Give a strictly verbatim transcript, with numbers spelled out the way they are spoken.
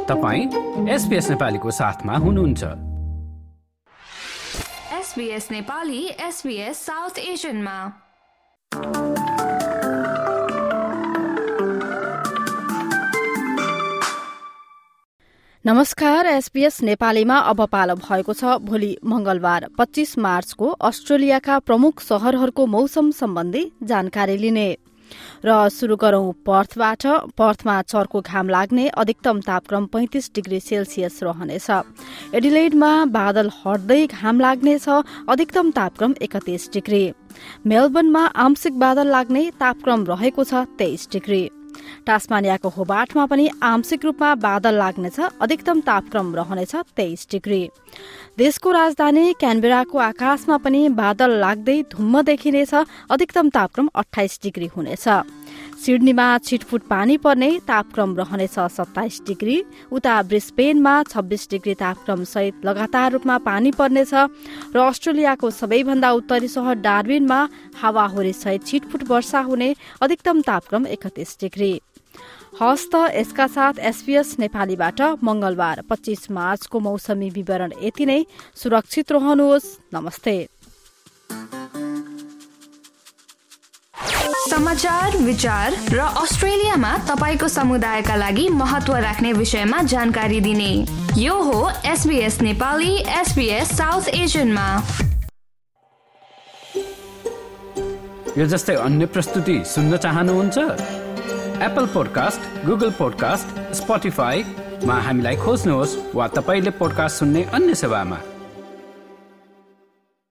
तपाईं एसबीएस नेपालीको साथमा हुनुहुन्छ। एसबीएस नेपाली एसबीएस साउथ एशियनमा। नमस्कार, एसबीएस नेपालीमा अब पालो भएको छ भोलि मंगलबार पच्चीस मार्चको अस्ट्रेलियाका प्रमुख शहरहरूको मौसम सम्बन्धी जानकारी लिने र शुरू गरौं पर्थबाट। पर्थमा चर्को घाम लाग्ने, अधिकतम तापक्रम पैंतीस डिग्री सेल्सियस रहनेछ। एडिलेडमा बादल हट्दै घाम लाग्नेछ, अधिकतम तापक्रम एकतीस डिग्री। मेलबर्नमा आंशिक बादल लाग्ने, तापक्रम रहेको छ तेइस डिग्री। टास्मानियाको होबार्टमा पनि आंशिक रूपमा बादल लाग्नेछ, अधिकतम तापक्रम रहनेछ तेइस डिग्री। देशको राजधानी क्यानबेराको आकाशमा पनि बादल लाग्दै धुम्म देखिनेछ, अधिकतम तापक्रम अठाइस डिग्री हुनेछ। सिडनीमा छिटफुट पानी पर्ने, तापक्रम रहनेछ सत्ताइस डिग्री। उता ब्रिस्बेनमा छब्बीस डिग्री तापक्रम सहित लगातार रूपमा पानी पर्नेछ र अस्ट्रेलियाको सबैभन्दा उत्तरी शहर डार्विनमा हावाहुरी सहित छिटफुट वर्षा हुने, अधिकतम तापक्रम एकतीस डिग्री। हस्त यसका साथ एसबीएस नेपालीबाट मंगलबार पच्चीस मार्चको मौसमी विवरण यति नै। सुरक्षित रहनुहोस्। नमस्ते। समाचार, विचार र अस्ट्रेलियामा तपाईको समुदायका लागि महत्व राख्ने विषयमा जानकारी दिने यो हो एसबीएस नेपाली एसबीएस साउथ एशियनमा। यो जस्तै अन्य प्रस्तुति सुन्न चाहनुहुन्छ? एप्पल पोडकास्ट, गुगल पोडकास्ट, स्पोटिफाईमा हामीलाई खोज्नुहोस् वा तपाईले पोडकास्ट सुन्ने अन्य सेवामा।